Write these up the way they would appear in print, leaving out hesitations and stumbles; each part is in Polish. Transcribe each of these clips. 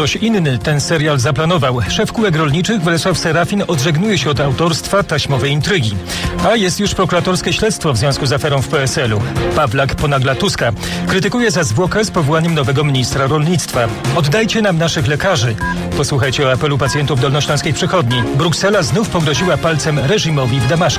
ktoś inny ten serial zaplanował. Szef kółek rolniczych Władysław Serafin odżegnuje się od autorstwa taśmowej intrygi. A jest już prokuratorskie śledztwo w związku z aferą w PSL-u. Pawlak ponagla Tuska. Krytykuje za zwłokę z powołaniem nowego ministra rolnictwa. Oddajcie nam naszych lekarzy. Posłuchajcie o apelu pacjentów dolnośląskiej przychodni. Bruksela znów pogroziła palcem reżimowi w Damaszku.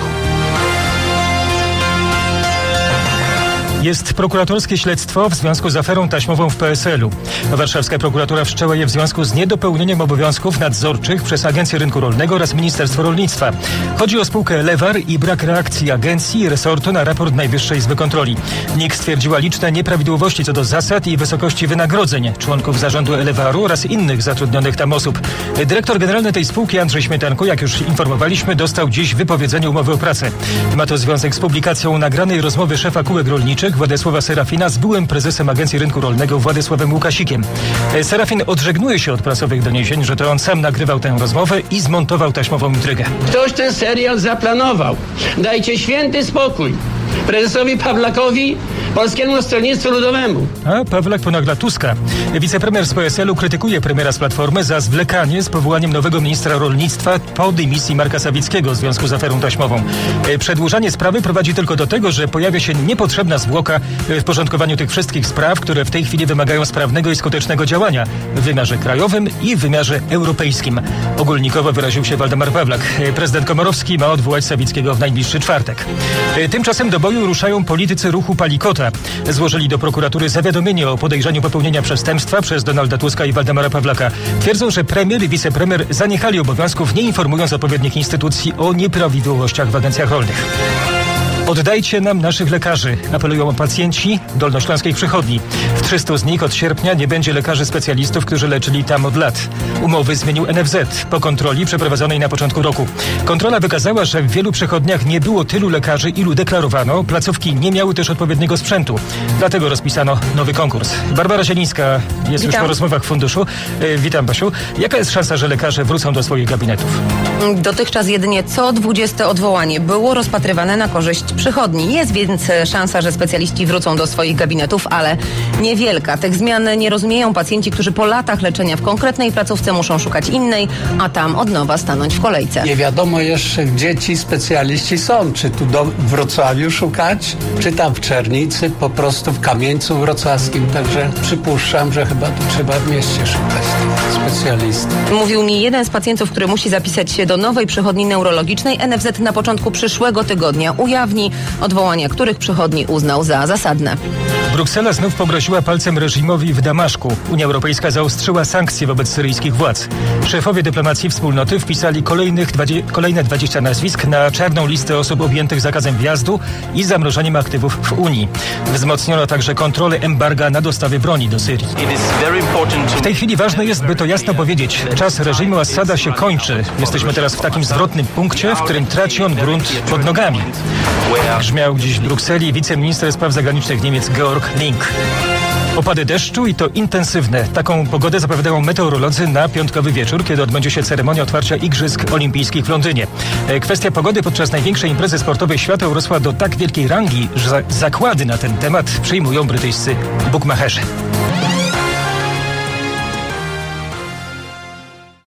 Jest prokuratorskie śledztwo w związku z aferą taśmową w PSL-u. Warszawska prokuratura wszczęła je w związku z niedopełnieniem obowiązków nadzorczych przez Agencję Rynku Rolnego oraz Ministerstwo Rolnictwa. Chodzi o spółkę Lewar i brak reakcji agencji i resortu na raport Najwyższej Izby Kontroli. NIK stwierdziła liczne nieprawidłowości co do zasad i wysokości wynagrodzeń członków zarządu Lewaru oraz innych zatrudnionych tam osób. Dyrektor generalny tej spółki Andrzej Śmietanko, jak już informowaliśmy, dostał dziś wypowiedzenie umowy o pracę. Ma to związek z publikacją nagranej rozmowy szefa kółek rolniczych Władysława Serafina z byłym prezesem Agencji Rynku Rolnego Władysławem Łukasikiem. Serafin odżegnuje się od prasowych doniesień, że to on sam nagrywał tę rozmowę i zmontował taśmową intrygę. Ktoś ten serial zaplanował. Dajcie święty spokój prezesowi Pawlakowi, Polskiemu Stronnictwu Ludowemu. A Pawlak ponagla Tuska. Wicepremier z PSL-u krytykuje premiera z Platformy za zwlekanie z powołaniem nowego ministra rolnictwa po dymisji Marka Sawickiego w związku z aferą taśmową. Przedłużanie sprawy prowadzi tylko do tego, że pojawia się niepotrzebna zwłoka w porządkowaniu tych wszystkich spraw, które w tej chwili wymagają sprawnego i skutecznego działania w wymiarze krajowym i w wymiarze europejskim. Ogólnikowo wyraził się Waldemar Pawlak. Prezydent Komorowski ma odwołać Sawickiego w najbliższy czwartek. Tymczasem do boju ruszają politycy ruchu Palikota. Złożyli do prokuratury zawiadomienie o podejrzeniu popełnienia przestępstwa przez Donalda Tuska i Waldemara Pawlaka. Twierdzą, że premier i wicepremier zaniechali obowiązków, nie informując odpowiednich instytucji o nieprawidłowościach w agencjach rolnych. Oddajcie nam naszych lekarzy, apelują pacjenci dolnośląskiej przychodni. W 300 z nich od sierpnia nie będzie lekarzy specjalistów, którzy leczyli tam od lat. Umowy zmienił NFZ po kontroli przeprowadzonej na początku roku. Kontrola wykazała, że w wielu przychodniach nie było tylu lekarzy, ilu deklarowano. Placówki nie miały też odpowiedniego sprzętu. Dlatego rozpisano nowy konkurs. Barbara Zielińska jest już po rozmowach w funduszu. Witam, Basiu. Jaka jest szansa, że lekarze wrócą do swoich gabinetów? Dotychczas jedynie co 20 odwołanie było rozpatrywane na korzyść przychodni. Jest więc szansa, że specjaliści wrócą do swoich gabinetów, ale niewielka. Tych zmian nie rozumieją pacjenci, którzy po latach leczenia w konkretnej placówce muszą szukać innej, a tam od nowa stanąć w kolejce. Nie wiadomo jeszcze, gdzie ci specjaliści są. Czy tu w Wrocławiu szukać, czy tam w Czernicy, po prostu w Kamieńcu Wrocławskim. Także przypuszczam, że chyba tu trzeba w mieście szukać tych specjalistów. Mówił mi jeden z pacjentów, który musi zapisać się do nowej przychodni neurologicznej. NFZ na początku przyszłego tygodnia ujawni, odwołania których przychodni uznał za zasadne. Bruksela znów pogroziła palcem reżimowi w Damaszku. Unia Europejska zaostrzyła sankcje wobec syryjskich władz. Szefowie dyplomacji wspólnoty wpisali kolejne 20 nazwisk na czarną listę osób objętych zakazem wjazdu i zamrożeniem aktywów w Unii. Wzmocniono także kontrolę embarga na dostawy broni do Syrii. W tej chwili ważne jest, by to jasno powiedzieć. Czas reżimu Assada się kończy. Jesteśmy teraz w takim zwrotnym punkcie, w którym traci on grunt pod nogami. Grzmiał dziś w Brukseli wiceminister spraw zagranicznych Niemiec Georg Link. Opady deszczu i to intensywne. Taką pogodę zapowiadają meteorolodzy na piątkowy wieczór, kiedy odbędzie się ceremonia otwarcia Igrzysk Olimpijskich w Londynie. Kwestia pogody podczas największej imprezy sportowej świata urosła do tak wielkiej rangi, że zakłady na ten temat przyjmują brytyjscy bukmacherzy.